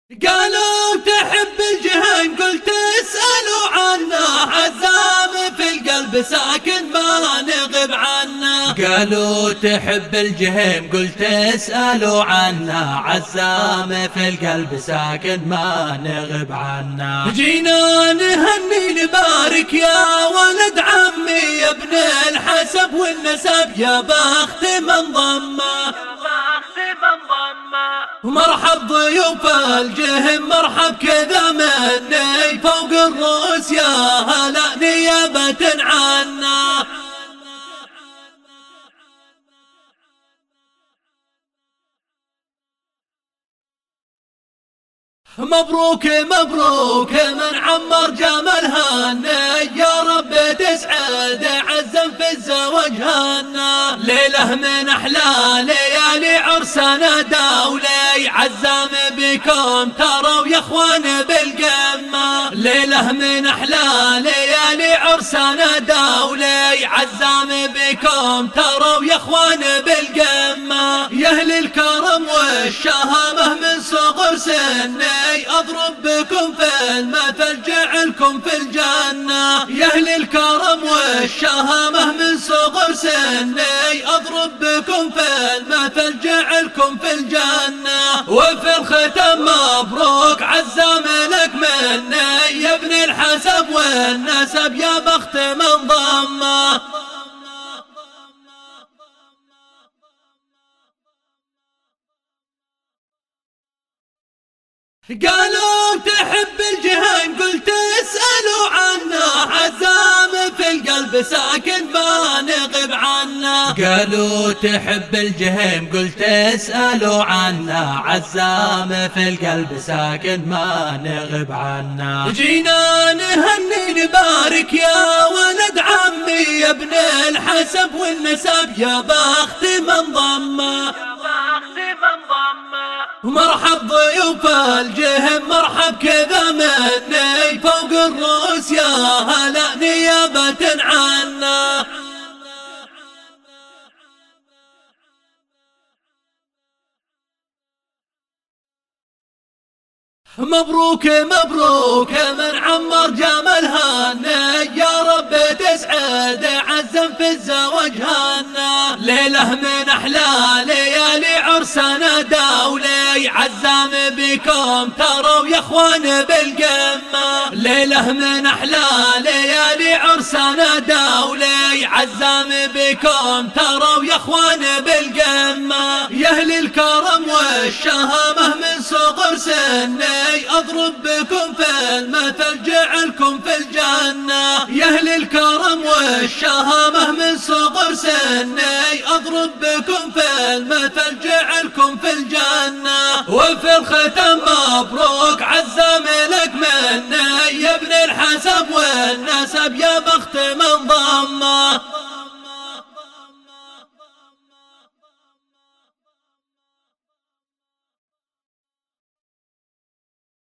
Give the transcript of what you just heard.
قالوا تحب الجهين قلت اسألوا عنا، عزام في القلب ساكن ما نغب عنا. قالوا تحب الجهين قلت اسألوا عنا، عزام في القلب ساكن ما نغب عنا. جينا نهني نبارك يا ولد عمي يا ابن الحسب والنسب، يا بخت من ضمه مرحب ضيوف الجهم، مرحب كذا مني فوق الرؤوس يا هلا نيابة عنا. مبروك مبروك من عمر جمال هاني، يا رب تسعد عزم في الزواج هانا. ليلة من أحلى ليالي عرسنا داولي، عزام بكم تروا يا اخوان بالقمة. ليلة من أحلى ليالي عرسنا داولي، عزام بكم تروا يا اخوان بالقمة. يا أهل الكرم والشهامة من صغر سني، أضرب بكم في المثل جعلكم في الجنة. يا أهل الكرم والشهامة من صغر سني، أضرب بكم في المثل جعلكم في الجنة. وفي الختام مبروك عزام لك مني، يا ابن الحسب والنسب، يا بخت من ضمه. قالوا تحب الجهين قلت اسألوا عنا، عزام في القلب ساكن ما نغب عنا. قالوا تحب الجهين قلت اسألوا عنا، عزام في القلب ساكن ما نغب عنا. جينا نهني نبارك يا ولد عمي يا ابن الحسب والنسب، يا بخت من ضمه مرحب ضيوف الجهم، مرحب كذا مني فوق الرؤوس يا هلا نيابة عنا. مبروك مبروك من عمر جمال هاني، يا رب تسعد عزم في الزواج هانا. ليلة من أحلى ليالي عرسنا داولي، عزام بكم تروا يا اخوان بالقمة. ليلة من أحلى ليالي عرسنا داولي، عزام بكم تروا يا اخوان بالقمة. يا أهل الكرم والشهامة من صغر سني، أضرب بكم في المثل جعلكم في الجنة. يا أهل الكرم والشهامة من صغر سني، أضرب بكم في المثل جعلكم في الجنة. وفي الختام مبروك عزام لك مني، يا ابن الحسب والنسب، يا بخت من ضمه.